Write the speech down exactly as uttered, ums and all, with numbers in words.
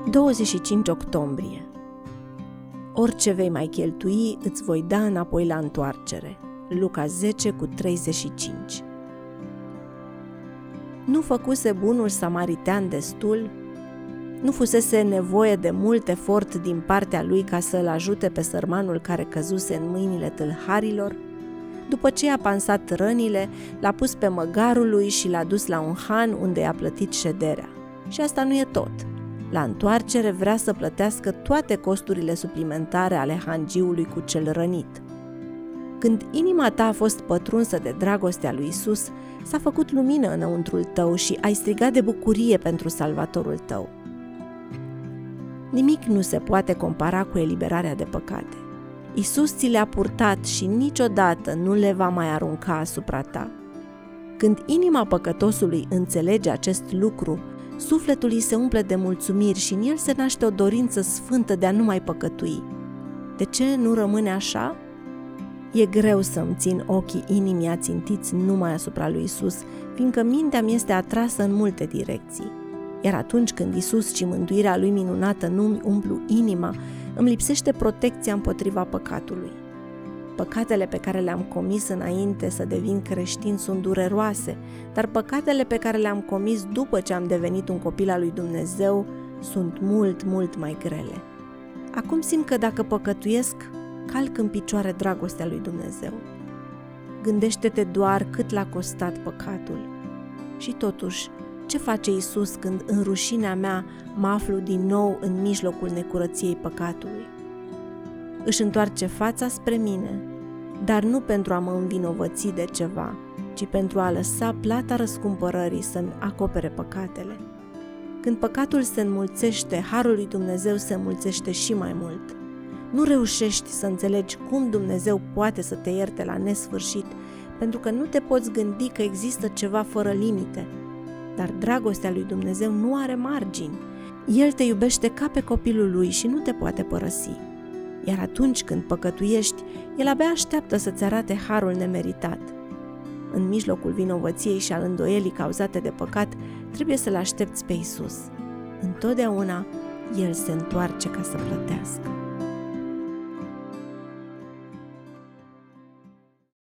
douăzeci și cinci octombrie. Orice vei mai cheltui, îți voi da înapoi la întoarcere. Luca zece cu treizeci și cinci. Nu făcuse bunul samaritean destul? Nu fusese nevoie de mult efort din partea lui ca să-l ajute pe sărmanul care căzuse în mâinile tâlharilor? După ce i-a pansat rănile, l-a pus pe măgarul lui și l-a dus la un han unde i-a plătit șederea. Și asta nu e tot. La întoarcere vrea să plătească toate costurile suplimentare ale hangiului cu cel rănit. Când inima ta a fost pătrunsă de dragostea lui Isus, s-a făcut lumină înăuntrul tău și ai strigat de bucurie pentru Salvatorul tău. Nimic nu se poate compara cu eliberarea de păcate. Isus ți le-a purtat și niciodată nu le va mai arunca asupra ta. Când inima păcătosului înțelege acest lucru, sufletul îi se umple de mulțumiri și în el se naște o dorință sfântă de a nu mai păcătui. De ce nu rămâne așa? E greu să-mi țin ochii inimii ațintiți numai asupra lui Isus, fiindcă mintea mi este atrasă în multe direcții. Iar atunci când Isus și mântuirea lui minunată nu-mi umplu inima, îmi lipsește protecția împotriva păcatului. Păcatele pe care le-am comis înainte să devin creștin sunt dureroase, dar păcatele pe care le-am comis după ce am devenit un copil al lui Dumnezeu sunt mult, mult mai grele. Acum simt că dacă păcătuiesc, calc în picioare dragostea lui Dumnezeu. Gândește-te doar cât l-a costat păcatul. Și totuși, ce face Isus când în rușinea mea mă aflu din nou în mijlocul necurăției păcatului? Își întoarce fața spre mine, dar nu pentru a mă învinovăți de ceva, ci pentru a lăsa plata răscumpărării să-mi acopere păcatele. Când păcatul se înmulțește, harul lui Dumnezeu se înmulțește și mai mult. Nu reușești să înțelegi cum Dumnezeu poate să te ierte la nesfârșit, pentru că nu te poți gândi că există ceva fără limite. Dar dragostea lui Dumnezeu nu are margini. El te iubește ca pe copilul lui și nu te poate părăsi. Iar atunci când păcătuiești, El abia așteaptă să-ți arate harul nemeritat. În mijlocul vinovăției și al îndoielii cauzate de păcat, trebuie să-L aștepți pe Isus. Întotdeauna El se întoarce ca să plătească.